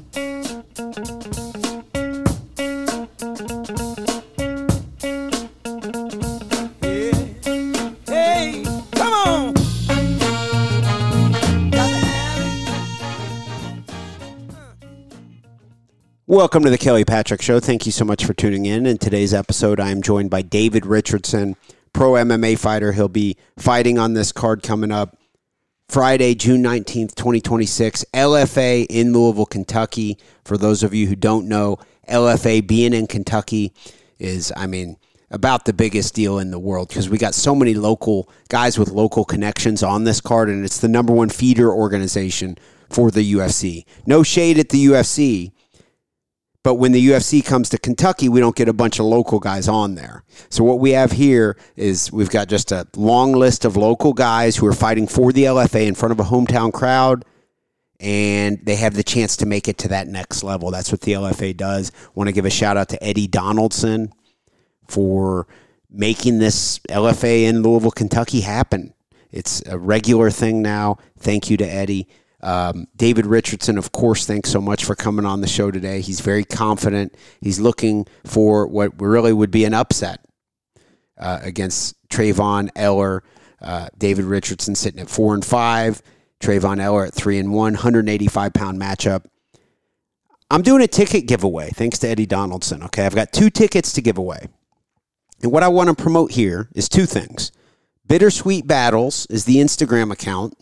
Welcome to the Kelly Patrick Show. Thank you so much for tuning in. In today's episode, I am joined by David Richardson, pro MMA fighter. He'll be fighting on this card coming up Friday, June 19th, 2026, LFA in Louisville, Kentucky. For those of you who don't know, LFA being in Kentucky is, about the biggest deal in the world because we got so many local guys with local connections on this card, and it's the number one feeder organization for the UFC. No shade at the UFC. But when the UFC comes to Kentucky, we don't get a bunch of local guys on there. So what we have here is we've got just a long list of local guys who are fighting for the LFA in front of a hometown crowd, and they have the chance to make it to that next level. That's what the LFA does. I want to give a shout-out to Eddie Donaldson for making this LFA in Louisville, Kentucky happen. It's a regular thing now. Thank you to Eddie. David Richardson, of course, thanks so much for coming on the show today. He's very confident. He's looking for what really would be an upset against Trayvon Eller. David Richardson sitting at 4-5. Trayvon Eller at 3-1. 185-pound matchup. I'm doing a ticket giveaway, thanks to Eddie Donaldson. Okay, I've got 2 tickets to give away. And what I want to promote here is 2 things. Bittersweet Battles is the Instagram account.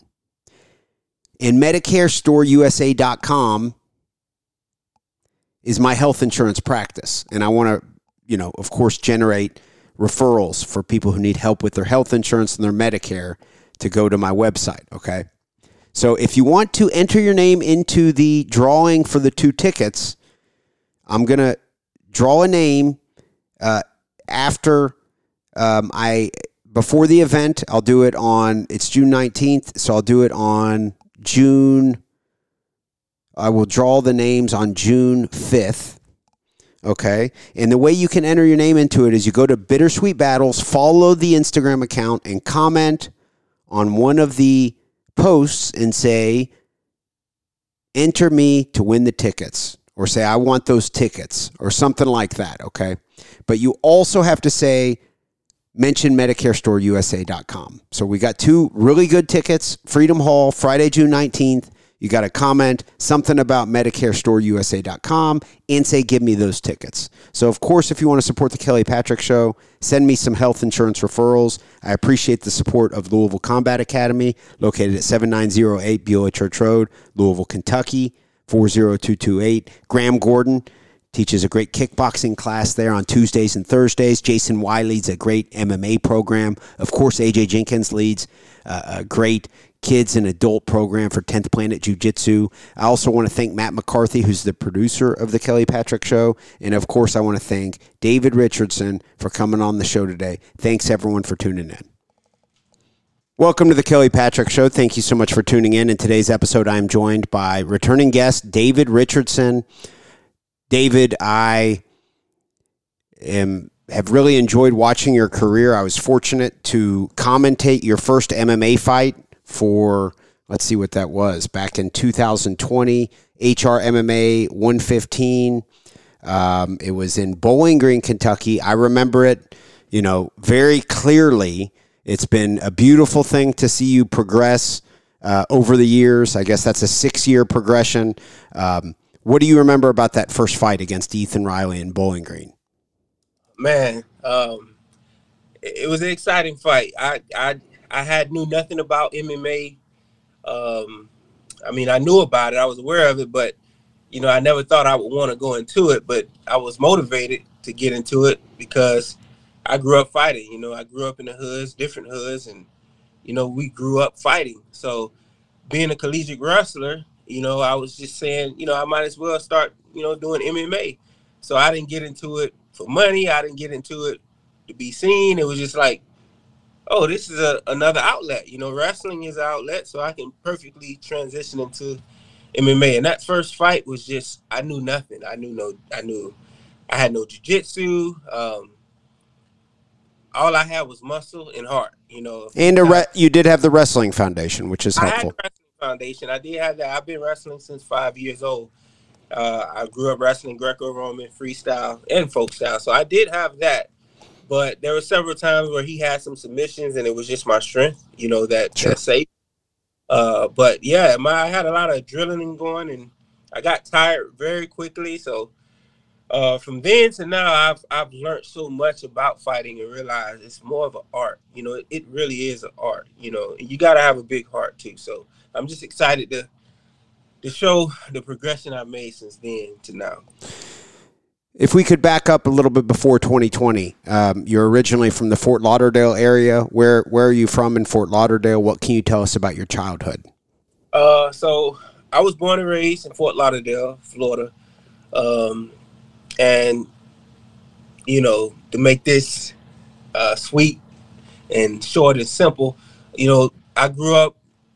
And MedicareStoreUSA.com is my health insurance practice. And I want to, of course, generate referrals for people who need help with their health insurance and their Medicare to go to my website, okay? So if you want to enter your name into the drawing for the 2 tickets, I'm going to draw a name before the event. I'll do it it's June 19th, so I'll do it on I will draw the names on June 5th, okay? And the way you can enter your name into it is you go to Bittersweet Battles, follow the Instagram account, and comment on one of the posts and say, enter me to win the tickets, or say, I want those tickets, or something like that, okay? But you also have to say, mention MedicareStoreUSA.com. So we got 2 really good tickets. Freedom Hall, Friday, June 19th. You got to comment something about MedicareStoreUSA.com and say, give me those tickets. So, of course, if you want to support the Kelly Patrick Show, send me some health insurance referrals. I appreciate the support of Louisville Combat Academy, located at 7908 Beulah Church Road, Louisville, Kentucky, 40228. Graham Gordon teaches a great kickboxing class there on Tuesdays and Thursdays. Jason Y leads a great MMA program. Of course, AJ Jenkins leads a great kids and adult program for 10th Planet Jiu-Jitsu. I also want to thank Matt McCarthy, who's the producer of the Kelly Patrick Show. And, of course, I want to thank David Richardson for coming on the show today. Thanks, everyone, for tuning in. Welcome to the Kelly Patrick Show. Thank you so much for tuning in. In today's episode, I am joined by returning guest David Richardson. David, I have really enjoyed watching your career. I was fortunate to commentate your first MMA fight for, let's see what that was, back in 2020, HR MMA 115. It was in Bowling Green, Kentucky. I remember it, very clearly. It's been a beautiful thing to see you progress over the years. I guess that's a 6-year progression. What do you remember about that first fight against Ethan Riley in Bowling Green? Man, it was an exciting fight. I knew nothing about MMA. I knew about it. I was aware of it, but, I never thought I would want to go into it. But I was motivated to get into it because I grew up fighting. I grew up in the hoods, different hoods, and, we grew up fighting. So being a collegiate wrestler, I was just saying, I might as well start, doing MMA. So I didn't get into it for money. I didn't get into it to be seen. It was just like, oh, this is another outlet. Wrestling is an outlet, so I can perfectly transition into MMA. And that first fight was just, I knew nothing. I had no jiu-jitsu. All I had was muscle and heart, And you did have the wrestling foundation, which is helpful. I had the wrestling foundation. I did have that. I've been wrestling since 5 years old. I grew up wrestling Greco-Roman, freestyle, and folk style. So I did have that. But there were several times where he had some submissions, and it was just my strength, that saved. But yeah, I had a lot of adrenaline going, and I got tired very quickly. So from then to now, I've learned so much about fighting and realized it's more of an art. It really is an art. And you got to have a big heart too. So I'm just excited to show the progression I've made since then to now. If we could back up a little bit before 2020, you're originally from the Fort Lauderdale area. Where are you from in Fort Lauderdale? What can you tell us about your childhood? So I was born and raised in Fort Lauderdale, Florida. And, to make this sweet and short and simple, I grew up,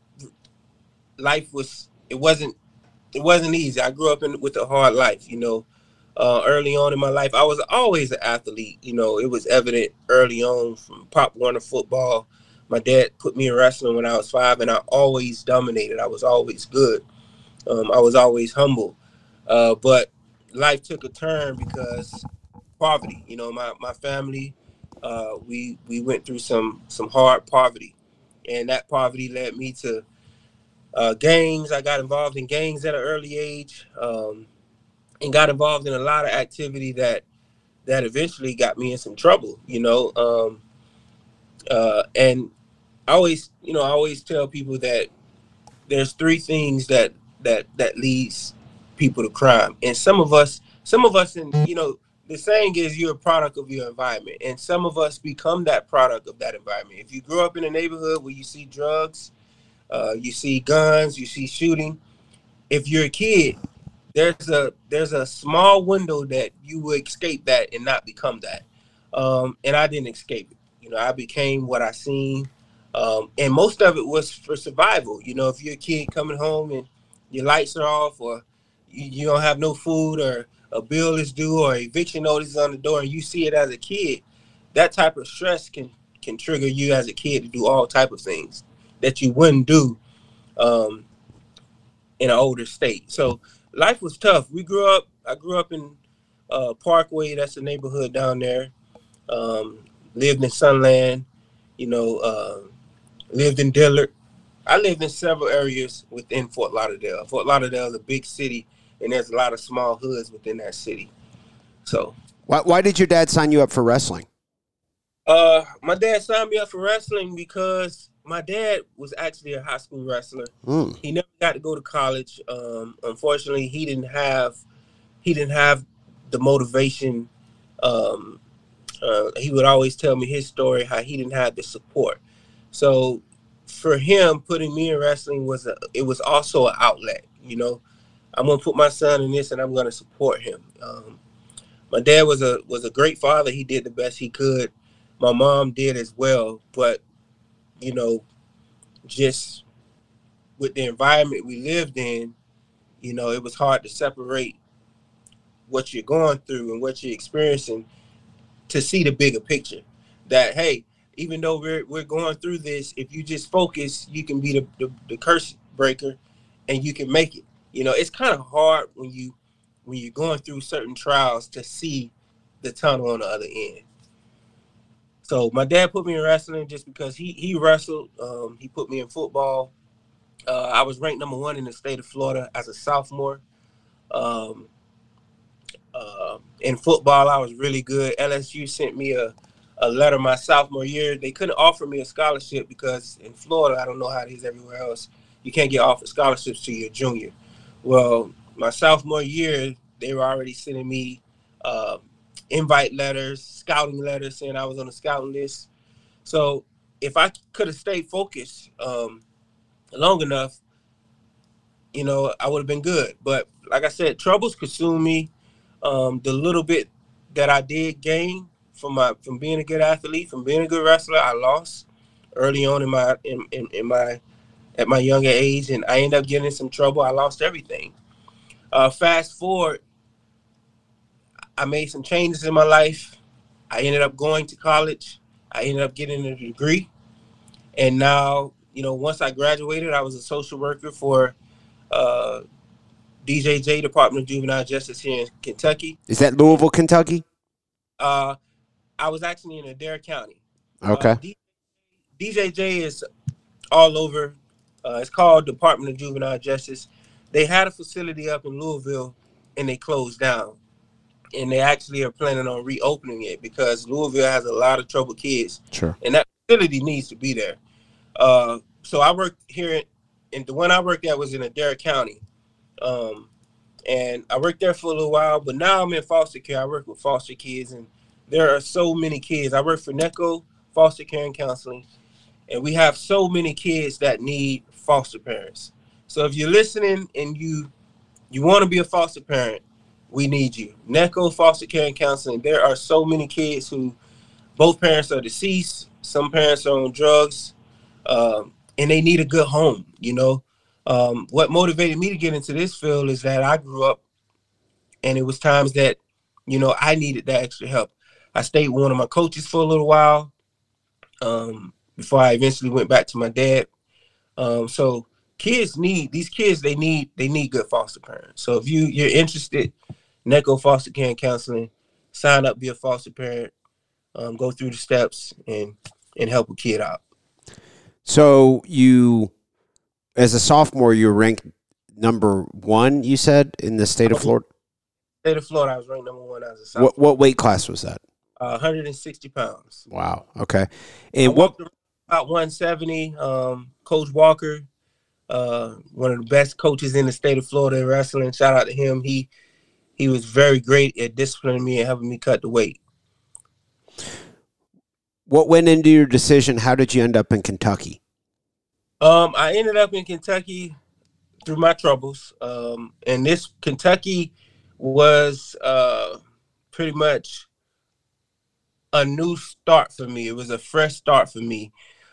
it wasn't easy. I grew up with a hard life, early on in my life. I was always an athlete. It was evident early on from Pop Warner football. My dad put me in wrestling when I was 5, and I always dominated. I was always good. I was always humble. But life took a turn because poverty. My family, we went through some hard poverty, and that poverty led me to gangs. I got involved in gangs at an early age, and got involved in a lot of activity that eventually got me in some trouble. And I always tell people that there's 3 things that leads people to crime, and some of us, and the saying is you're a product of your environment, and some of us become that product of that environment. If you grow up in a neighborhood where you see drugs, you see guns, you see shooting, if you're a kid, there's a small window that you will escape that and not become that. And I didn't escape it. I became what I seen. And most of it was for survival. If you're a kid coming home and your lights are off, or you don't have no food, or a bill is due, or eviction notice is on the door, and you see it as a kid, that type of stress can trigger you as a kid to do all type of things that you wouldn't do in an older state. So life was tough. I grew up in Parkway. That's a neighborhood down there. Lived in Sunland, lived in Dillard. I lived in several areas within Fort Lauderdale. Fort Lauderdale is a big city, and there's a lot of small hoods within that city. So, why did your dad sign you up for wrestling? My dad signed me up for wrestling because my dad was actually a high school wrestler. He never got to go to college. Unfortunately, he didn't have the motivation. He would always tell me his story, how he didn't have the support. So for him, putting me in wrestling was also an outlet. I'm gonna put my son in this, and I'm gonna support him. My dad was a great father. He did the best he could. My mom did as well, but just with the environment we lived in, it was hard to separate what you're going through and what you're experiencing to see the bigger picture. That, hey, even though we're going through this, if you just focus, you can be the curse breaker, and you can make it. It's kind of hard when you're going through certain trials to see the tunnel on the other end. So my dad put me in wrestling just because he wrestled. He put me in football. I was ranked number 1 in the state of Florida as a sophomore. In football, I was really good. LSU sent me a letter my sophomore year. They couldn't offer me a scholarship because in Florida, I don't know how it is everywhere else, you can't get offered scholarships to your junior. Well, my sophomore year, they were already sending me invite letters, scouting letters saying I was on the scouting list. So if I could have stayed focused long enough, I would have been good. But like I said, troubles consumed me. The little bit that I did gain from being a good athlete, from being a good wrestler, I lost early on at my younger age, and I ended up getting in some trouble. I lost everything. Fast forward, I made some changes in my life. I ended up going to college. I ended up getting a degree. And now, once I graduated, I was a social worker for DJJ, Department of Juvenile Justice here in Kentucky. Is that Louisville, Kentucky? I was actually in Adair County. Okay. DJJ is all over. It's called Department of Juvenile Justice. They had a facility up in Louisville, and they closed down. And they actually are planning on reopening it because Louisville has a lot of troubled kids. Sure. And that facility needs to be there. So I worked here, and the one I worked at was in Adair County. And I worked there for a little while, but now I'm in foster care. I work with foster kids, and there are so many kids. I work for NECO, Foster Care and Counseling, and we have so many kids that need foster parents. So if you're listening and you want to be a foster parent, we need you. NECO, Foster Care and Counseling, there are so many kids who both parents are deceased, some parents are on drugs, and they need a good home, you know. What motivated me to get into this field is that I grew up, and it was times that, you know, I needed that extra help. I stayed with one of my coaches for a little while before I eventually went back to my dad. So kids need good foster parents. So if you're interested, NECO Foster Care and Counseling, sign up, be a foster parent, go through the steps and help a kid out. So you, as a sophomore, you were ranked number 1, you said, in the state of Florida? State of Florida, I was ranked number 1 as a sophomore. What weight class was that? 160 pounds. Wow. Okay. And I walked about 170. Coach Walker, one of the best coaches in the state of Florida in wrestling. Shout out to him. He was very great at disciplining me and helping me cut the weight. What went into your decision? How did you end up in Kentucky? I ended up in Kentucky through my troubles. And this Kentucky was pretty much a new start for me. It was a fresh start for me.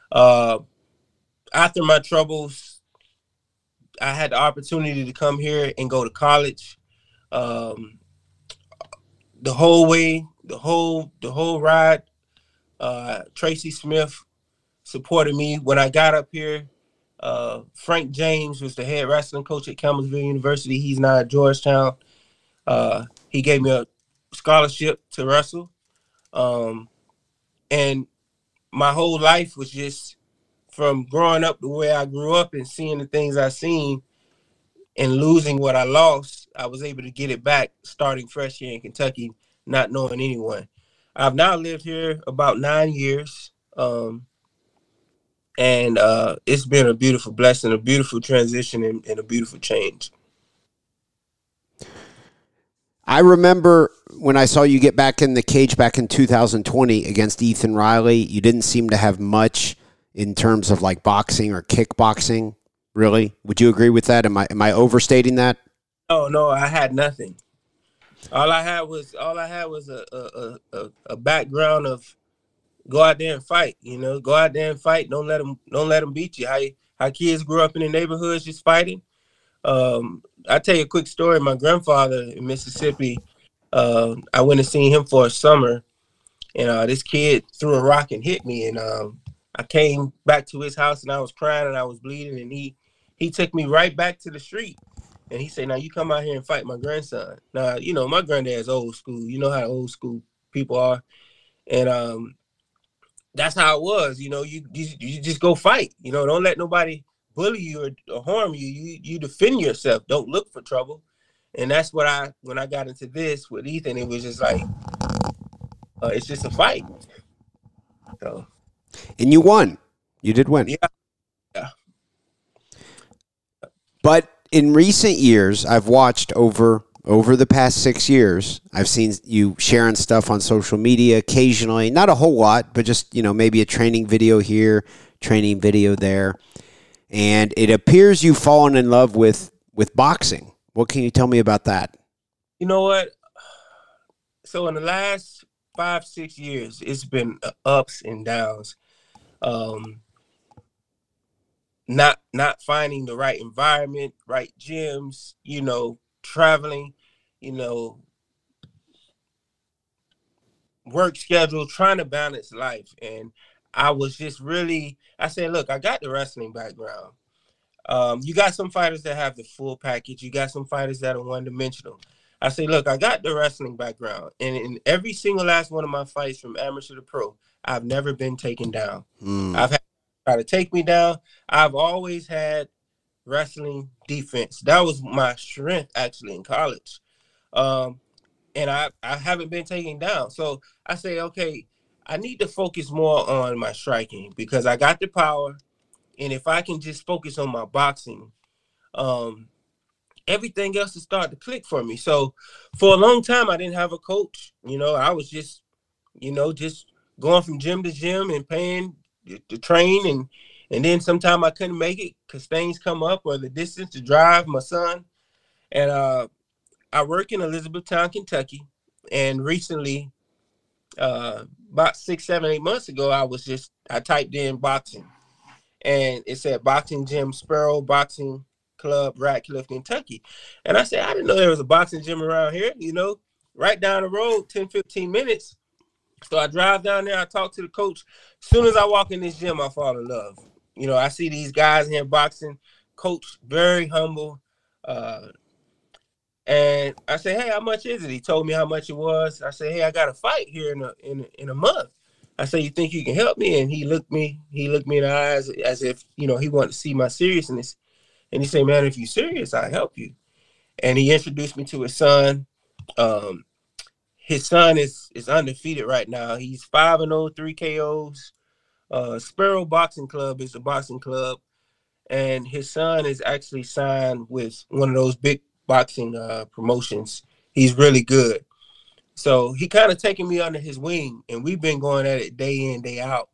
After my troubles, I had the opportunity to come here and go to college. The whole way, the whole ride, Tracy Smith supported me. When I got up here, Frank James was the head wrestling coach at Campbellsville University. He's now at Georgetown. He gave me a scholarship to wrestle. And my whole life was just from growing up the way I grew up and seeing the things I seen and losing what I lost. I was able to get it back starting fresh here in Kentucky, not knowing anyone. I've now lived here about 9 years. And it's been a beautiful blessing, a beautiful transition, and a beautiful change. I remember when I saw you get back in the cage back in 2020 against Ethan Riley, you didn't seem to have much in terms of like boxing or kickboxing, really. Would you agree with that? Am I overstating that? Oh, no, I had nothing. All I had was a background of go out there and fight, you know, go out there and fight. Don't let them beat you. How kids grew up in the neighborhoods just fighting. I'll tell you a quick story. My grandfather in Mississippi, I went and seen him for a summer, and this kid threw a rock and hit me, and I came back to his house and I was crying and I was bleeding, and he took me right back to the street, and he said, "Now you come out here and fight my grandson." Now, you know, my granddad's old school. You know how old school people are, and that's how it was. You know, you just go fight. You know, don't let nobody bully you or harm you. You defend yourself. Don't look for trouble. And that's what when I got into this with Ethan, it was just like, it's just a fight. So. And you won. You did win. Yeah. But in recent years, I've watched over the past 6 years, I've seen you sharing stuff on social media occasionally, not a whole lot, but just, you know, maybe a training video here, training video there. And it appears you've fallen in love with boxing. What can you tell me about that? You know what? So in the last 5-6 years, it's been ups and downs. Not finding the right environment, right gyms, you know, traveling, you know, work schedule, trying to balance life. And I was just really, I said, look, I got the wrestling background. You got some fighters that have the full package. You got some fighters that are one-dimensional. I say, look, I got the wrestling background, and in every single last one of my fights from amateur to pro, I've never been taken down. I've had try to take me down. I've always had wrestling defense. That was my strength actually in college. And I haven't been taken down. So I say, okay, I need to focus more on my striking because I got the power. And if I can just focus on my boxing, everything else will start to click for me. So for a long time, I didn't have a coach. I was just, just going from gym to gym and paying to train. And then sometime I couldn't make it because things come up or the distance to drive my son. And I work in Elizabethtown, Kentucky. And recently, about 6, 7, 8 months ago, I typed in boxing. And it said Boxing Gym Sparrow Boxing Club, Radcliffe, Kentucky. And I said, I didn't know there was a boxing gym around here, right down the road, 10, 15 minutes. So I drive down there. I talk to the coach. As soon as I walk in this gym, I fall in love. I see these guys here boxing. Coach, very humble. And I said, hey, how much is it? He told me how much it was. I said, hey, I got a fight here in a month. I said, you think you can help me? And he looked me in the eyes as if, he wanted to see my seriousness. And he said, man, if you're serious, I'll help you. And he introduced me to his son. His son is undefeated right now. He's 5-0, 3 KOs. Sparrow Boxing Club is a boxing club. And his son is actually signed with one of those big boxing promotions. He's really good. So he kind of taken me under his wing, and we've been going at it day in, day out.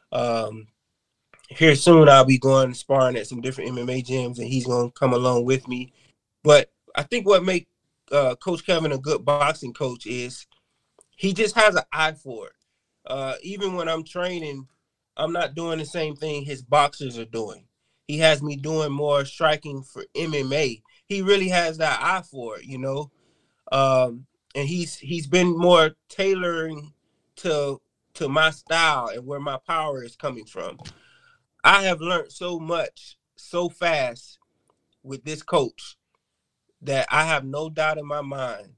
Here soon I'll be going and sparring at some different MMA gyms, and he's going to come along with me. But I think what makes Coach Kevin a good boxing coach is he just has an eye for it. Even when I'm training, I'm not doing the same thing his boxers are doing. He has me doing more striking for MMA. He really has that eye for it, and he's been more tailoring to my style and where my power is coming from. I have learned so much so fast with this coach that I have no doubt in my mind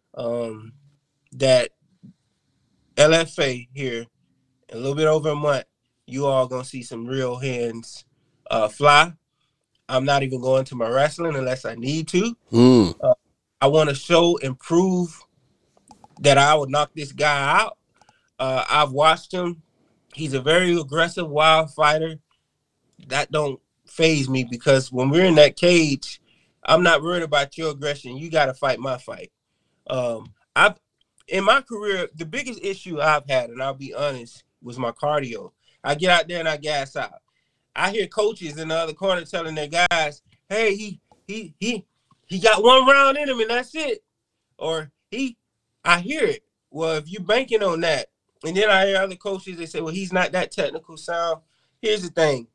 that LFA here in a little bit over a month, you all gonna see some real hands fly. I'm not even going to my wrestling unless I need to. I want to show and prove that I would knock this guy out. I've watched him. He's a very aggressive, wild fighter. That don't faze me because when we're in that cage, I'm not worried about your aggression. You got to fight my fight. In my career, the biggest issue I've had, and I'll be honest, was my cardio. I get out there and I gas out. I hear coaches in the other corner telling their guys, hey, he got one round in him and that's it. Or I hear it. Well, if you're banking on that, and then I hear other coaches, they say, well, he's not that technical sound. Here's the thing.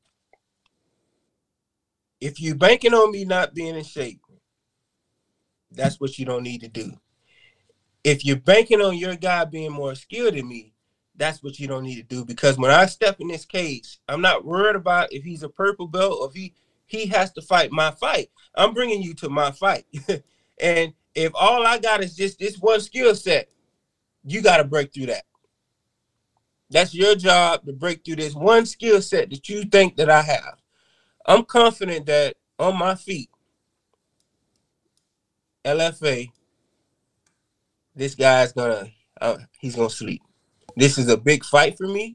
If you're banking on me not being in shape, that's what you don't need to do. If you're banking on your guy being more skilled than me, that's what you don't need to do. Because when I step in this cage, I'm not worried about if he's a purple belt or if he has to fight my fight. I'm bringing you to my fight. And if all I got is just this one skill set, you got to break through that. That's your job to break through this one skill set that you think that I have. I'm confident that on my feet, LFA, this guy's he's gonna sleep. This is a big fight for me.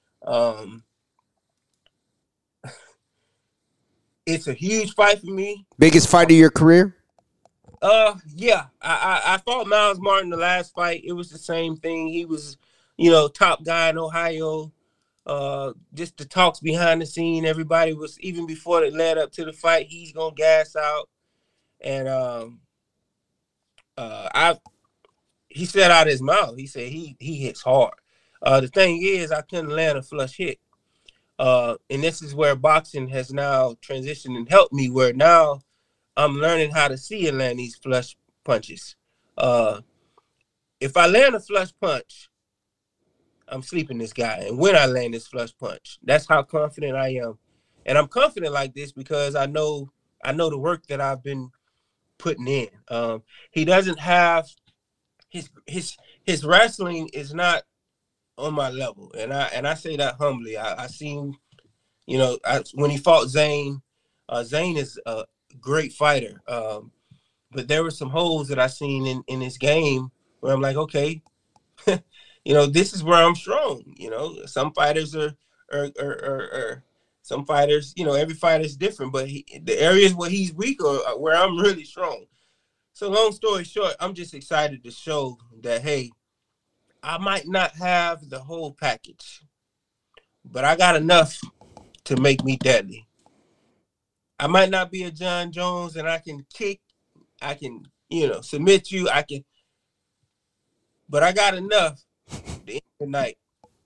It's a huge fight for me. Biggest fight of your career? Yeah. I fought Miles Martin the last fight. It was the same thing. He was, top guy in Ohio. Just the talks behind the scene. Everybody was, even before it led up to the fight, he's gonna gas out. And he said out his mouth, he said he hits hard. The thing is, I couldn't land a flush hit. And this is where boxing has now transitioned and helped me, where now I'm learning how to see and land these flush punches. If I land a flush punch, I'm sleeping this guy. And when I land this flush punch, that's how confident I am And I'm confident like this because I know the work that I've been putting in. He doesn't have his wrestling is not on my level, and I say that humbly. I seen, when he fought Zane. Zane is a great fighter, but there were some holes that I seen in his game where I'm like, okay, this is where I'm strong. Some fighters are some fighters. Every fighter is different, but the areas where he's weak or where I'm really strong. So long story short, I'm just excited to show that, hey, I might not have the whole package, but I got enough to make me deadly. I might not be a John Jones and I can kick, I can, submit you, but I got enough to end the night.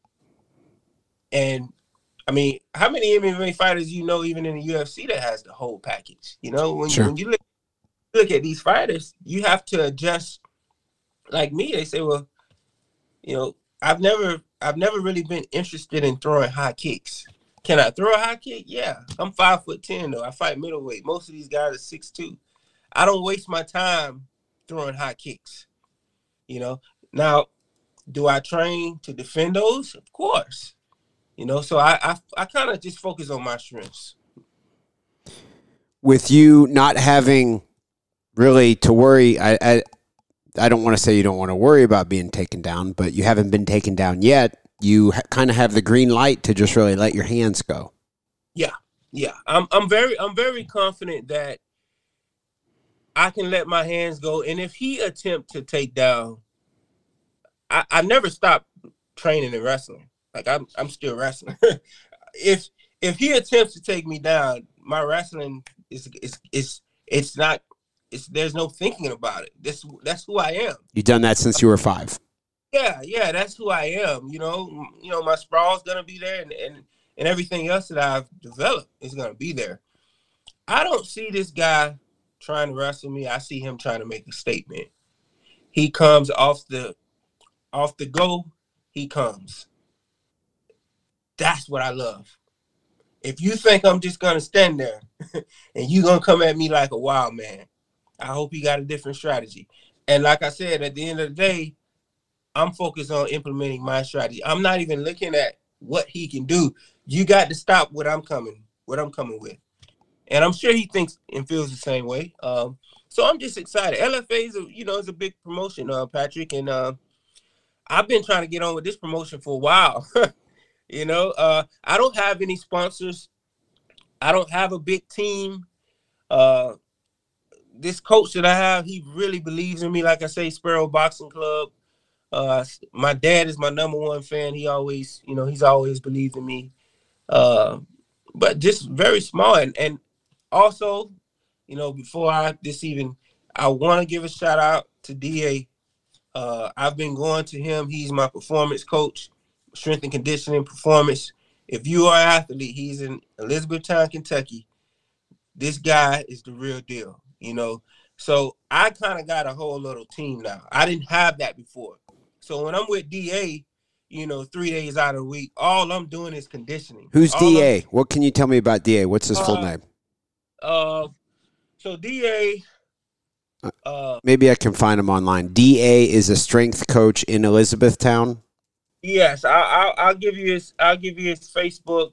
And I mean, how many MMA fighters even in the UFC that has the whole package? When you look at these fighters, you have to adjust. Like me, they say, well, I've never really been interested in throwing high kicks. Can I throw a high kick? Yeah. I'm 5'10" though. I fight middleweight. Most of these guys are 6'2". I don't waste my time throwing high kicks. Now, do I train to defend those? Of course. So I kind of just focus on my strengths. With you not having really to worry, I don't want to say you don't want to worry about being taken down, but you haven't been taken down yet. You kind of have the green light to just really let your hands go. Yeah. I'm very confident that I can let my hands go. And if he attempt to take down, I never stop training and wrestling. Like I'm still wrestling. If he attempts to take me down, my wrestling it's not. There's no thinking about it. That's who I am. You've done that since you were 5. Yeah, that's who I am. My sprawl's gonna be there, and everything else that I've developed is gonna be there. I don't see this guy trying to wrestle me. I see him trying to make a statement. He comes off the go. He comes. That's what I love. If you think I'm just gonna stand there and you gonna come at me like a wild man, I hope you got a different strategy. And like I said, at the end of the day, I'm focused on implementing my strategy. I'm not even looking at what he can do. You got to stop what I'm coming with. And I'm sure he thinks and feels the same way. So I'm just excited. LFA is a big promotion, Patrick. And I've been trying to get on with this promotion for a while. I don't have any sponsors. I don't have a big team. This coach that I have, he really believes in me. Like I say, Sparrow Boxing Club. My dad is my number one fan. He always, he's always believed in me. But just very small. And also, before I want to give a shout out to DA. I've been going to him. He's my performance coach, strength and conditioning performance. If you are an athlete, he's in Elizabethtown, Kentucky. This guy is the real deal. So I kind of got a whole little team now. I didn't have that before. So when I'm with DA, 3 days out of the week, all I'm doing is conditioning. Who's DA? What can you tell me about DA? What's his full name? So DA. Maybe I can find him online. DA is a strength coach in Elizabethtown. Yes, I'll give you his Facebook.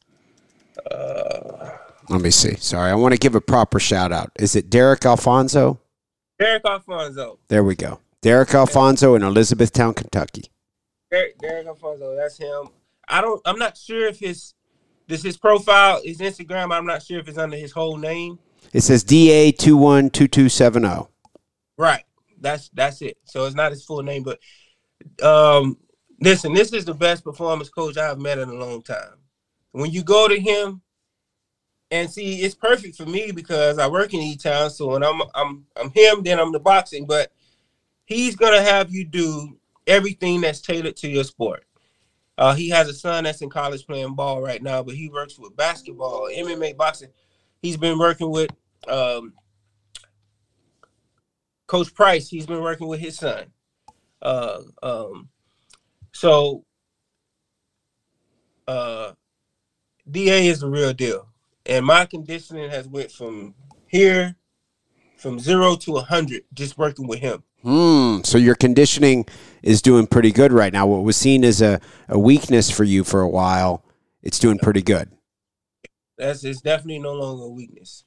Let me see. Sorry, I want to give a proper shout out. Is it Derek Alfonso? Derek Alfonso. There we go. Derek Alfonso in Elizabethtown, Kentucky. Derek Alfonso, that's him. I'm not sure if his profile, his Instagram, I'm not sure if it's under his whole name. It says DA212270. Right. That's it. So it's not his full name, but listen, this is the best performance coach I've met in a long time. When you go to him, and see, it's perfect for me because I work in E-Town, so when I'm him, then I'm the boxing, but he's gonna have you do everything that's tailored to your sport. He has a son that's in college playing ball right now, but he works with basketball, MMA, boxing. He's been working with Coach Price. He's been working with his son. So DA is the real deal. And my conditioning has went from 0 to 100 just working with him. So your conditioning is doing pretty good right now. What was seen as a weakness for you for a while, it's doing pretty good. It's definitely no longer a weakness.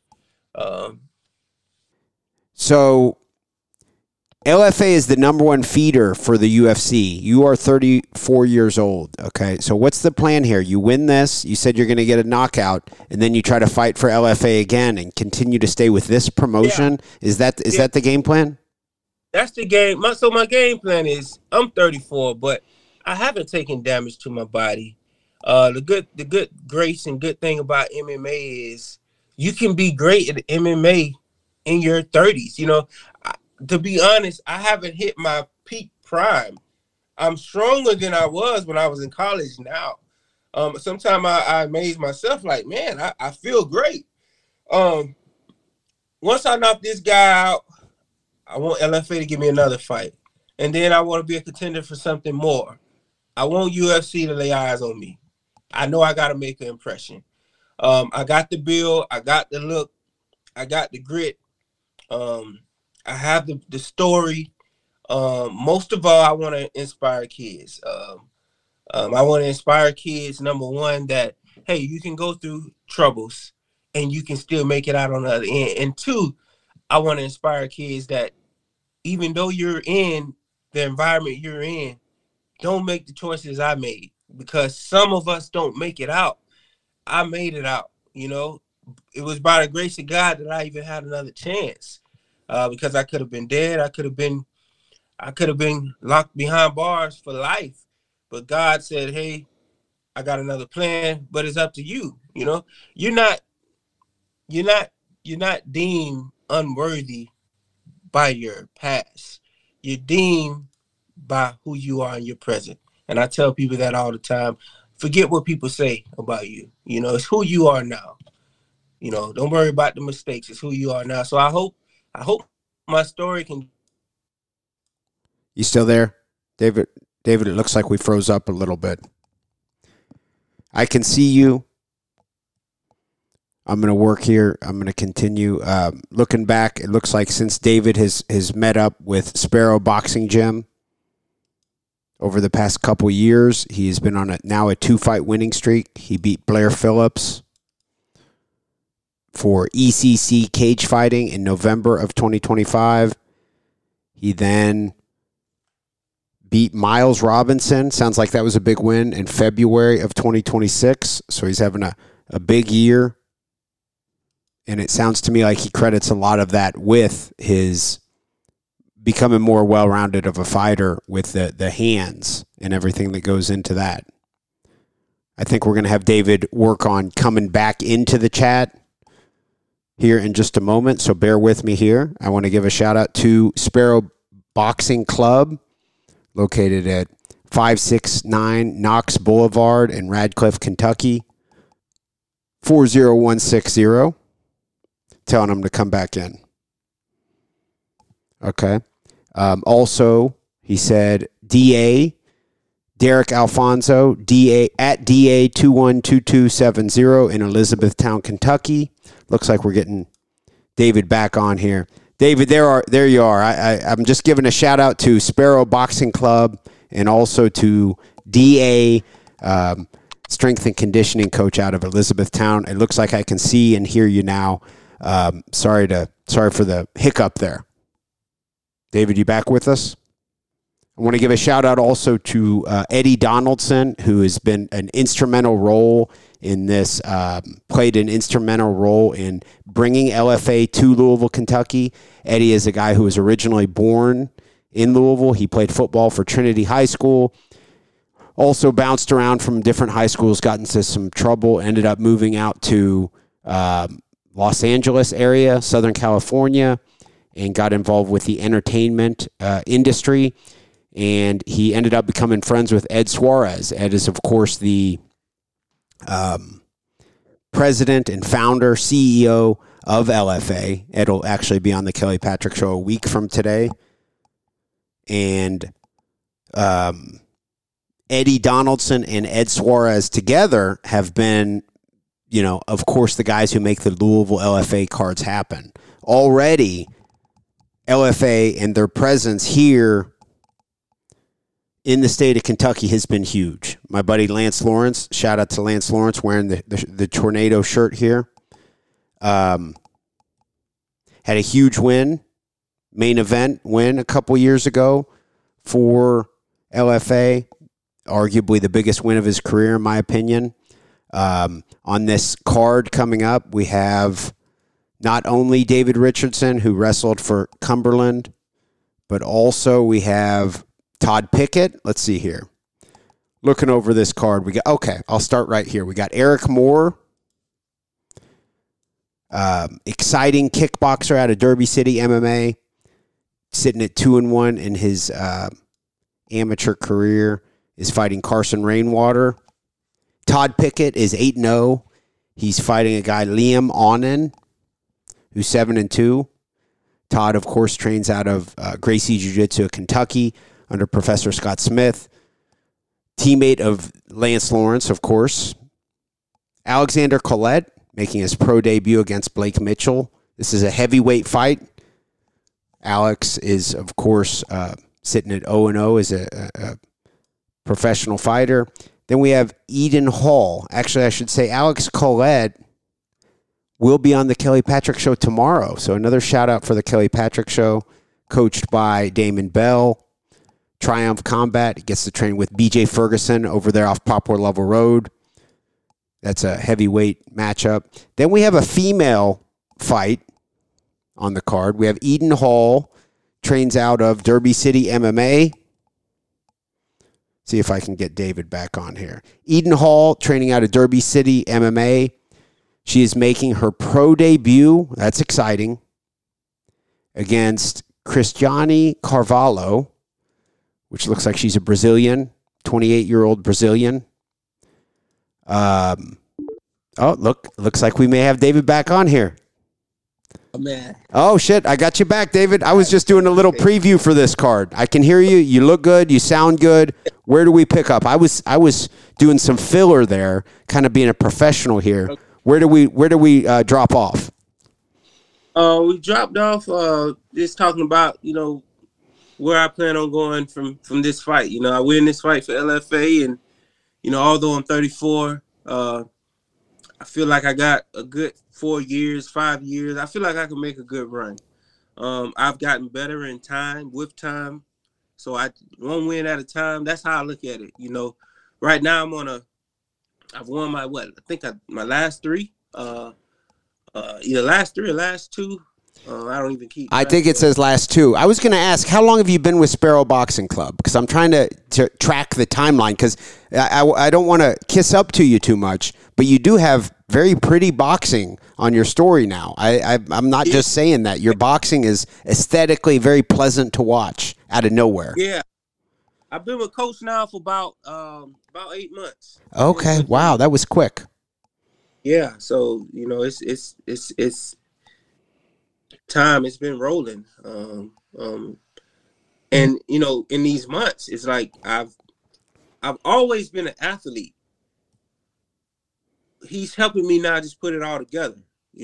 So LFA is the number one feeder for the UFC. You are 34 years old, okay? So what's the plan here? You win this, you said you're going to get a knockout, and then you try to fight for LFA again and continue to stay with this promotion? Yeah. Is that the game plan? That's the game. So my game plan is I'm 34, but I haven't taken damage to my body. The good grace and good thing about MMA is you can be great at MMA in your 30s. You know, to be honest, I haven't hit my peak prime. I'm stronger than I was when I was in college now. Sometimes I amaze myself like, man, I feel great. Once I knock this guy out, I want LFA to give me another fight. And then I want to be a contender for something more. I want UFC to lay eyes on me. I know I got to make an impression. I got the build. I got the look. I got the grit. I have the story. Most of all, I want to inspire kids. I want to inspire kids, number one, that, hey, you can go through troubles and you can still make it out on the other end. And two, I want to inspire kids that even though you're in the environment you're in, don't make the choices I made, because some of us don't make it out. I made it out, you know. It was by the grace of God that I even had another chance, because I could have been dead. I could have been locked behind bars for life. But God said, hey, I got another plan, but it's up to you. You know, you're not deemed unworthy by your past. You're deemed by who you are in your present. And I tell people that all the time. Forget what people say about you. You know, it's who you are now. You know, don't worry about the mistakes. It's who you are now. So I hope my story can. You still there, David? David, it looks like we froze up a little bit. I can see you. I'm going to work here. I'm going to continue. Looking back, it looks like since David has met up with Sparrow Boxing Gym over the past couple years, he's been on a 2-fight winning streak. He beat Blair Phillips for ECC cage fighting in November of 2025. He then beat Miles Robinson. Sounds like that was a big win in February of 2026. So he's having a big year. And it sounds to me like he credits a lot of that with his becoming more well-rounded of a fighter with the hands and everything that goes into that. I think we're going to have David work on coming back into the chat here in just a moment, so bear with me here. I want to give a shout-out to Sparrow Boxing Club, located at 569 Knox Boulevard in Radcliffe, Kentucky, 40160. Telling them to come back in. Okay. Also, he said DA, Derek Alfonso, DA at DA 212270 in Elizabethtown, Kentucky. Looks like we're getting David back on here. David, there you are. I'm just giving a shout out to Sparrow Boxing Club and also to DA, strength and conditioning coach out of Elizabethtown. It looks like I can see and hear you now. Sorry for the hiccup there. David, you back with us? I want to give a shout out also to Eddie Donaldson, who has been an instrumental role in this, played an instrumental role in bringing LFA to Louisville, Kentucky. Eddie is a guy who was originally born in Louisville. He played football for Trinity High School, also bounced around from different high schools, got into some trouble, ended up moving out to Los Angeles area, Southern California, and got involved with the entertainment industry. And he ended up becoming friends with Ed Suarez. Ed is, of course, the president and founder, CEO of LFA. Ed will actually be on the Kelly Patrick Show a week from today. And Eddie Donaldson and Ed Suarez together have been, of course, the guys who make the Louisville LFA cards happen. Already, LFA and their presence here in the state of Kentucky has been huge. My buddy Lance Lawrence, shout out to Lance Lawrence wearing the Tornado shirt here. Had a huge main event win a couple years ago for LFA. Arguably the biggest win of his career, in my opinion. On this card coming up, we have not only David Richardson, who wrestled for Cumberland, but also we have Todd Pickett. Let's see here. Looking over this card, I'll start right here. We got Eric Moore, exciting kickboxer out of Derby City MMA, sitting at 2-1 in his amateur career, is fighting Carson Rainwater. Todd Pickett is 8-0. He's fighting a guy, Liam Onen, who's 7-2. Todd, of course, trains out of Gracie Jiu-Jitsu of Kentucky under Professor Scott Smith. Teammate of Lance Lawrence, of course. Alexander Collette making his pro debut against Blake Mitchell. This is a heavyweight fight. Alex is, of course, sitting at 0-0 as a professional fighter. Then we have Eden Hall. Actually, I should say Alex Collette will be on the Kelly Patrick Show tomorrow. So another shout out for the Kelly Patrick Show, coached by Damon Bell. Triumph Combat gets to train with BJ Ferguson over there off Poplar Level Road. That's a heavyweight matchup. Then we have a female fight on the card. We have Eden Hall, trains out of Derby City MMA. See if I can get David back on here. Eden Hall, training out of Derby City MMA. She is making her pro debut. That's exciting. Against Cristiane Carvalho, which looks like she's a Brazilian, 28-year-old Brazilian. Looks like we may have David back on here. Oh, man. Oh, shit. I got you back, David. I was just doing a little preview for this card. I can hear you. You look good. You sound good. Where do we pick up? I was doing some filler there, kind of being a professional here. Okay. Where do we drop off? We dropped off just talking about, where I plan on going from this fight. I win this fight for LFA, and, although I'm 34, I feel like I got a good 4 years, 5 years. I feel like I can make a good run. I've gotten better in time, with time. So one win at a time. That's how I look at it. Right now I've won my my last three. Either last three or last two. I don't even keep. I think it says last two. I was going to ask, how long have you been with Sparrow Boxing Club? Because I'm trying to track the timeline, because I don't want to kiss up to you too much, but you do have very pretty boxing on your story now. I'm not just saying that. Your boxing is aesthetically very pleasant to watch out of nowhere. Yeah. I've been with Coach now for about 8 months. Okay. Wow. That was quick. Yeah. So, it's time. It's been rolling. And in these months, it's like I've always been an athlete. He's helping me now just put it all together,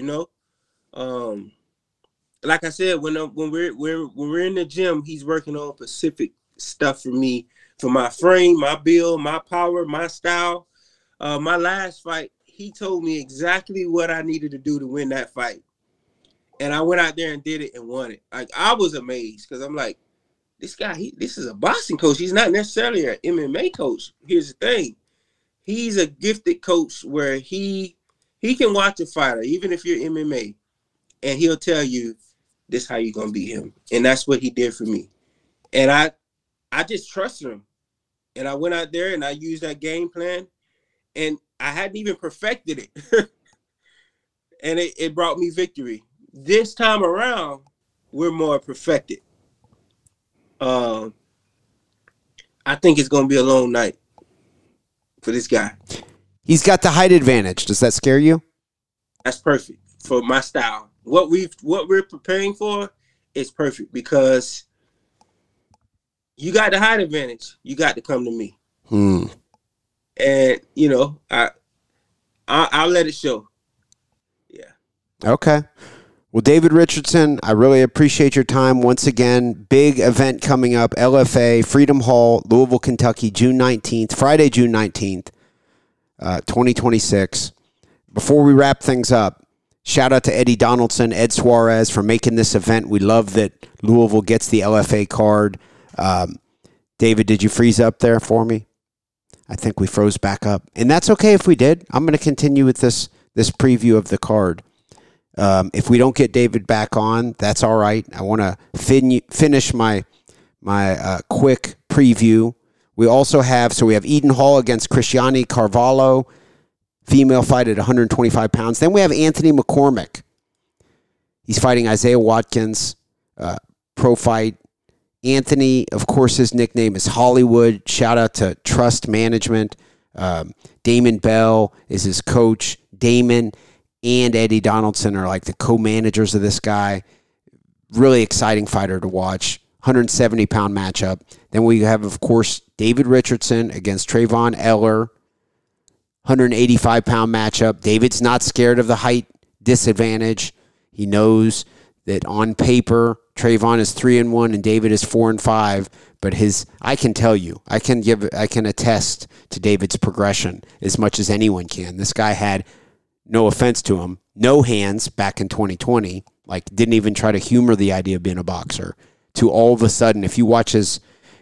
like I said, when we're in the gym, he's working on specific stuff for me, for my frame, my build, my power, my style. My last fight, he told me exactly what I needed to do to win that fight. And I went out there and did it and won it. Like, I was amazed, because I'm like, this guy, this is a boxing coach. He's not necessarily an MMA coach. Here's the thing. He's a gifted coach where he can watch a fighter, even if you're MMA, and he'll tell you this how you're going to beat him. And that's what he did for me. And I just trusted him. And I went out there and I used that game plan, and I hadn't even perfected it. And it brought me victory. This time around, we're more perfected. I think it's going to be a long night for this guy. He's got the height advantage. Does that scare you? That's perfect for my style. What we're preparing for is perfect, because you got the height advantage. You got to come to me. And I'll let it show. Okay. Well, David Richardson, I really appreciate your time. Once again, big event coming up, LFA, Freedom Hall, Louisville, Kentucky, June 19th, Friday, June 19th, 2026. Before we wrap things up, shout out to Eddie Donaldson, Ed Suarez for making this event. We love that Louisville gets the LFA card. David, did you freeze up there for me? I think we froze back up. And that's okay if we did. I'm going to continue with this preview of the card. If we don't get David back on, that's all right. I want to finish my quick preview. We also have Eden Hall against Cristiane Carvalho, female fight at 125 pounds. Then we have Anthony McCormick. He's fighting Isaiah Watkins, pro fight. Anthony, of course, his nickname is Hollywood. Shout out to Trust Management. Damon Bell is his coach. Damon and Eddie Donaldson are like the co-managers of this guy. Really exciting fighter to watch. 170-pound matchup. Then we have, of course, David Richardson against Trayvon Eller. 185-pound matchup. David's not scared of the height disadvantage. He knows that on paper, Trayvon is 3-1 and David is 4-5. But I can tell you, I can attest to David's progression as much as anyone can. This guy had, no offense to him, no hands back in 2020. Like, didn't even try to humor the idea of being a boxer. To all of a sudden, if you watch his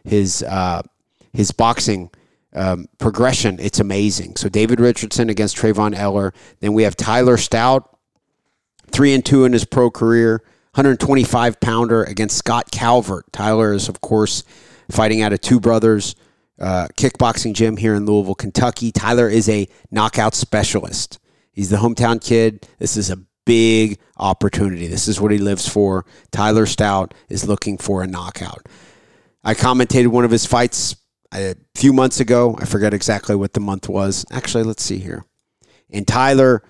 boxing progression, it's amazing. So David Richardson against Trayvon Eller. Then we have Tyler Stout, 3-2 in his pro career, 125-pounder against Scott Calvert. Tyler is, of course, fighting out of Two Brothers kickboxing gym here in Louisville, Kentucky. Tyler is a knockout specialist. He's the hometown kid. This is a big opportunity. This is what he lives for. Tyler Stout is looking for a knockout. I commentated one of his fights a few months ago. I forget exactly what the month was. Actually, let's see here. And Tyler,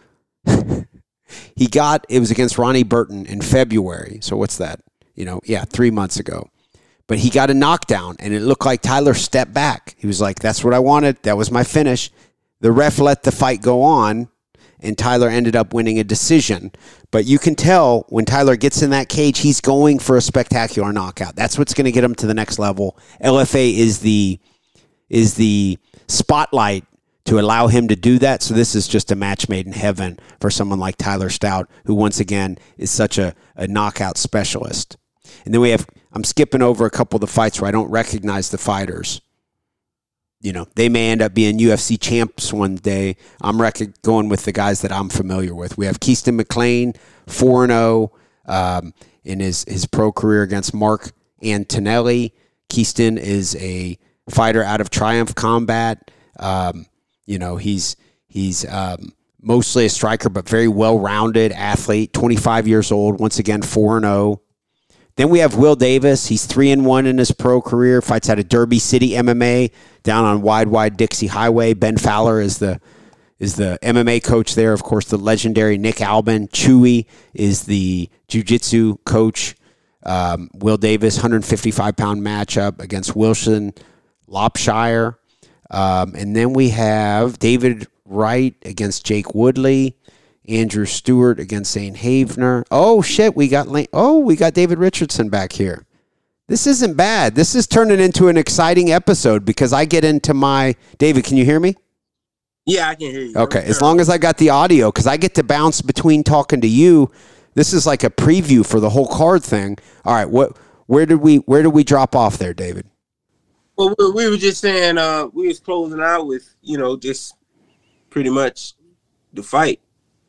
it was against Ronnie Burton in February. So what's that? 3 months ago. But he got a knockdown, and it looked like Tyler stepped back. He was like, that's what I wanted. That was my finish. The ref let the fight go on, and Tyler ended up winning a decision. But you can tell when Tyler gets in that cage, he's going for a spectacular knockout. That's what's going to get him to the next level. LFA is the spotlight to allow him to do that. So this is just a match made in heaven for someone like Tyler Stout, who once again is such a knockout specialist. And then I'm skipping over a couple of the fights where I don't recognize the fighters. They may end up being UFC champs one day. I'm going with the guys that I'm familiar with. We have Keaston McLean, 4-0 in his pro career against Mark Antonelli. Keaston is a fighter out of Triumph Combat. He's mostly a striker, but very well-rounded athlete, 25 years old, once again, 4-0. Then we have Will Davis. He's 3-1 in his pro career. Fights out of Derby City MMA down on Wide Dixie Highway. Ben Fowler is the MMA coach there. Of course, the legendary Nick Albin. Chewy is the jiu-jitsu coach. Will Davis, 155-pound matchup against Wilson Lopshire. And then we have David Wright against Jake Woodley. Andrew Stewart against Zane Havener. Oh, shit, we got David Richardson back here. This isn't bad. This is turning into an exciting episode because I get into David, can you hear me? Yeah, I can hear you. Okay, as long as I got the audio, because I get to bounce between talking to you. This is like a preview for the whole card thing. All right, where did we drop off there, David? Well, we were just saying we was closing out with, just pretty much the fight.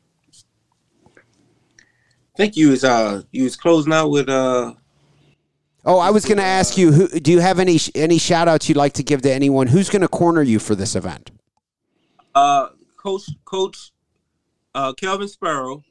I think you was closing out with I was going to ask you, do you have any shout outs you'd like to give to anyone? Who's going to corner you for this event? Coach Kelvin Sparrow,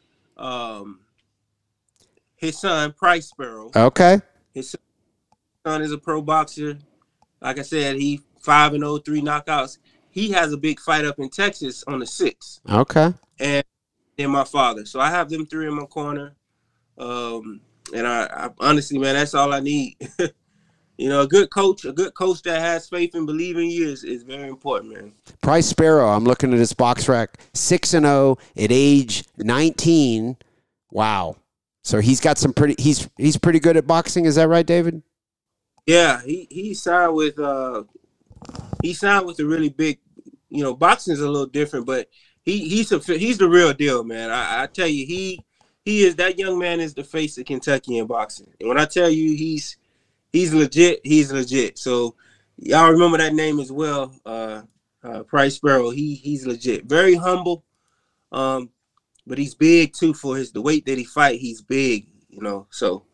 his son Price Sparrow. Okay. His son is a pro boxer. Like I said, he 5-0, 3 knockouts. He has a big fight up in Texas on the 6th. Okay. And my father. So I have them 3 in my corner. And I honestly, man, that's all I need. a good coach that has faith and believe in you is very important, man. Price Sparrow, I'm looking at his box rack, 6-0 at age 19. Wow. So he's got some he's pretty good at boxing. Is that right, David? Yeah, he signed with a really big, boxing is a little different, but he's the real deal, man. I tell you, he is, that young man is the face of Kentucky in boxing. And when I tell you he's legit, he's legit. So y'all remember that name as well, Price Sparrow. He's legit. Very humble, but he's big too for the weight that he fight. He's big, so.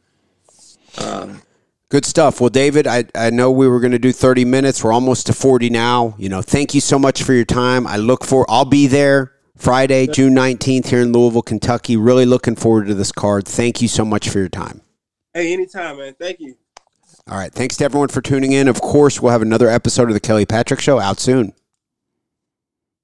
Good stuff. Well, David, I know we were going to do 30 minutes. We're almost to 40 now. Thank you so much for your time. I'll be there Friday, June 19th here in Louisville, Kentucky. Really looking forward to this card. Thank you so much for your time. Hey, anytime, man. Thank you. All right. Thanks to everyone for tuning in. Of course, we'll have another episode of the Kelly Patrick Show out soon.